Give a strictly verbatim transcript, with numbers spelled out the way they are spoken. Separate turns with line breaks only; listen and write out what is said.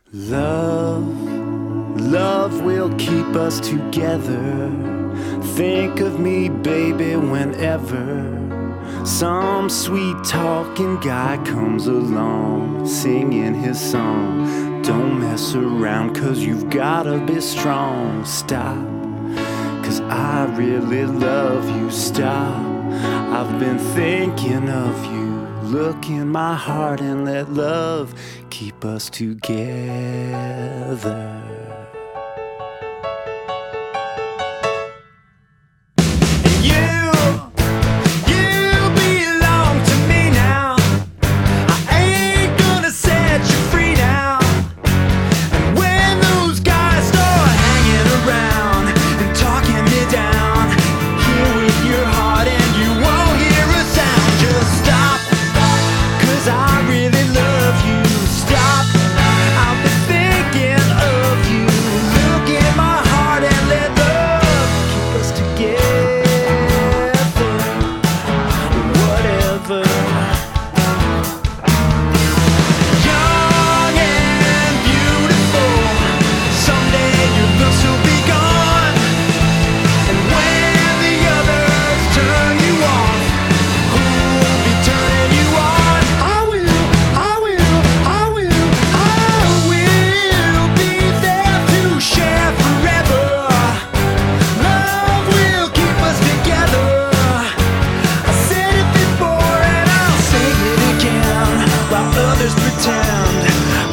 Love, love will keep us together. Think of me, baby, whenever some sweet talking guy comes along, singing his song. Don't mess around, cause you've gotta be strong. Stop, cause I really love you. Stop, I've been thinking of you. Look in my heart and let love keep us together. Others pretend